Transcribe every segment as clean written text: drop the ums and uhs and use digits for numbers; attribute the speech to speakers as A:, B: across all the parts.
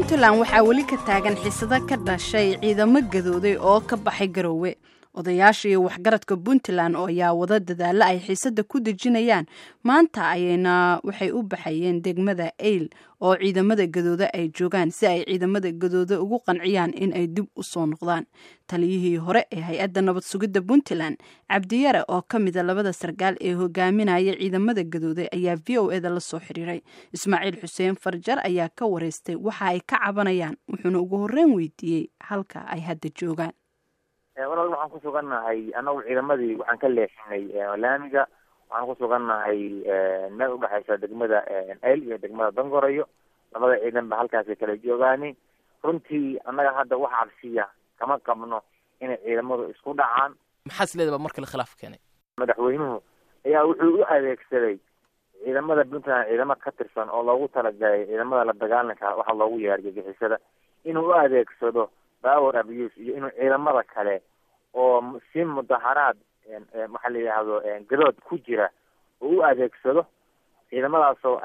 A: Puntland waxaa weli ka taagan xisada ka dhashay ciidamo gadooday oo ka baxay Garowe. Odayaasha iyo waxgaradka Puntland oo ayaa wada dadaala ay xisada ku dejinayaan maanta ayayna waxay u baxayeen degmada Eyl oo ciidamada gadooda ay joogaan si ay ciidamada gadooda ugu qanciyaan in ay dib u soo noqdaan. Taliyihii hore ee hay'adda nabad sugidda Puntland Cabdiyare oo ka mid ah labada sargaal ee hogaaminaya ciidamada gadooda ayaa VOA-da la soo xiriiray. Ismaaciil Xuseen Farjar ayaa ka wareystay waxa ay ka cabanayaan wuxuuna ugu horreyn weydiiyey halka ay hadda joogaan.
B: walaal waxaan ku sugannahay anagu ciidamadii waxaan ka leexinay laamiga waxaan ku sugannahay meel u dhaxaysa degmada Eyl iyo degmada Dangorayo labada ciidan ba halkaas kala joogaani runtii annaga hadda wax cabsiya kama qabno in ciidamadu isku dhacaan
C: maxaa isleedahay markii la khilaaf keenay
B: madaxweynuhu ayaa wuxuu u adeegsaday ciidamada Puntland ciidamo ka tirsan oo loogu talagalay ciidamada la dagaalanka waxa loogu yeeray gixisada inuu u adeegsado power abuse iyo inuu ciidamada kale oo si mudaharaad waxa la yiraahdo gadood ku jira oo u adeegsado ciidamadaasoo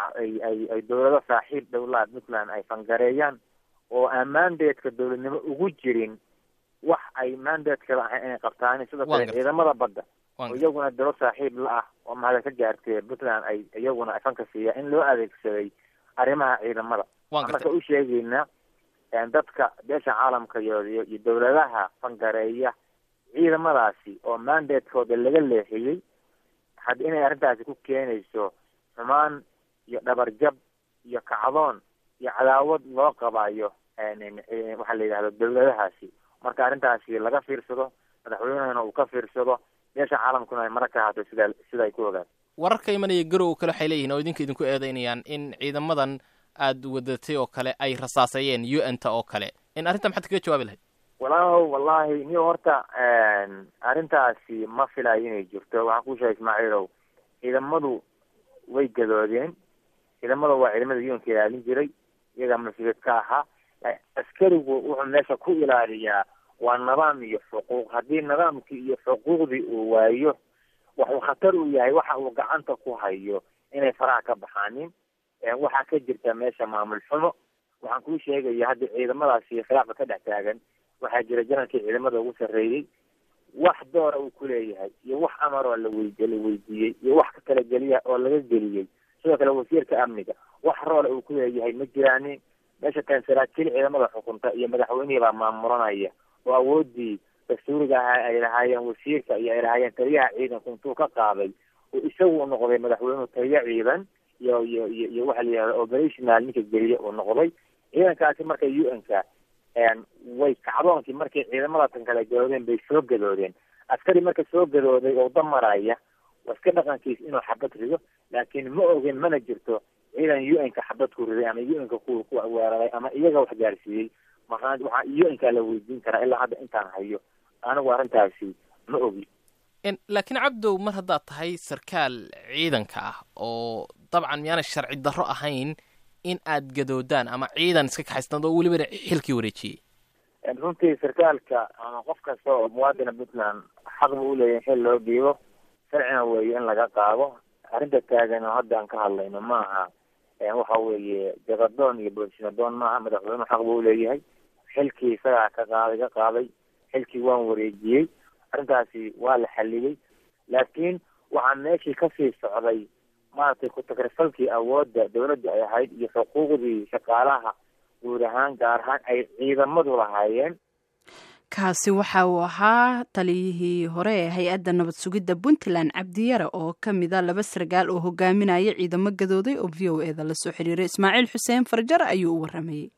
B: ay dawladda saaxiib dawlad Puntland ay fangareeyaan oo mandateeka dawladnimo ugu jirin wax ay mandateeka ay qabtaan sidoo kale ciidamada badda oo iyaguna dawlad saaxiib la ah oo mahad ka gaartay Puntland ay iyaguna fanka siiya in loo adeegsaday arrimaha ciidamada marka u sheegayna dadka beesha caalamka iyo dawladaha fangareeya ciidamadaasi oo mandatekooda laga leexiyay hadda inay arrintaasi ku keenayso xumaan iyo dhabarjab iyo kacdoon iyo cadaawad loo qabayo waxa la yidhahdo dawladahaasi marka arrintaasi laga fiirsado madaxweynahana uu ka fiirsado beesha caalamkuna ay marka haato sida ay ku ogaan
C: wararka imanaya Garowe kale waxay leeyihiin oo idinku eedeynayaan in ciidamadan aad wadatay oo kale ay rasaasayeen UN-ta oo kale in arrinta maxaad kaga jawaabi lahayd
B: wallahi niyo horta arrintaasi ma filayo inay jirto waxaan ku sheegay Ismaaciilow ciidamadu way gadoodeen ciidamadu waa ciidamada UN-ka ilaalin jiray iyaga mas'uuliyad ka ahaa askarigu wuxuu meesha ku ilaaliyaa waa nidaam iyo xuquuq haddii nidaamkii iyo xuquuqdii uu waayo wuxuu khatar u yahay waxa uu gacanta ku hayo inay faraha ka baxaanin waxaa ka jirta meesha maamul xumo waxaan kuu sheegaya hadda ciidamadaasi khilaafka ka dhex taagan waxaa jira jarankii ciidamada ugu sarreeyey wax doora uu ku leeyahay iyo wax amar oo la weydiiyey iyo wax ka kala geliya oo laga geliyey sidoo kale wasiirka amniga wax roole uu ku leeyahay ma jiraanin meesha kansalaadkii ciidamada xukunta iyo madaxweynihii baa maamuranaya oo awoodii dastuuriga ahaa ay lahaayeen wasiirka iyo ay lahaayeen taliyaha ciidanku intuu ka qaaday oo isagu noqday madaxweynuhu taliye ciidan iyo waxa la yidhahdo operational ninka geliya uu noqday ciidankaasi marka UN-ka way kacdoonkii markay ciidamada tan kala gadoodeen bay soo gadoodeen askari marka soo gadooday oo damaraya waa iska dhaqankiis inuu xabad rido laakiin ma ogin mana jirto ciidan UN-ka xabad ku riday ama UN-ka ku weeraray ama iyaga wax gaarsiiyey waxaa UN-ka la weydiin karaa ilaa hadda intaan hayo anigu arrintaasi ma ogi
C: laakiin cabdow mar haddaad tahay sarkaal ciidanka ah oo dabcan miyaana sharci darro ahayn in aad gadoodaan ama ciidan iska kaxaystaan oo weliba xilkii wareejiyey
B: runtii sarkaalka ama qof kasta oo muwaadina Puntland xaq buu u leeyahay xil loo dhiibo sharcina weeye in laga qaado arrinta taagan oo hadda aan ka hadlayno maaha waxa weeye jagadoon iyo boolsinadoon maaha madaxweynuhu xaq buu u leeyahay xilkii isagaa ka qaaday xilkii waan wareejiyey arrintaasi waa la xalliyey laakiin waxaa meeshii kasii socday maaragtay ku-tagrifalkii awoodda dawladda ay ahayd iyo xuquuqdii shaqaalaha guud ahaan gaar ahaan ay ciidamadu lahaayeen
A: kaasi waxa uu ahaa taliyihii hore ee hay-adda nabad sugidda Puntland Cabdiyare oo ka mid ah laba sargaal oo hogaaminaya ciidamo gadooday oo VOA-da la soo xiriiray Ismaaciil Xuseen Farjar ayuu u waramayay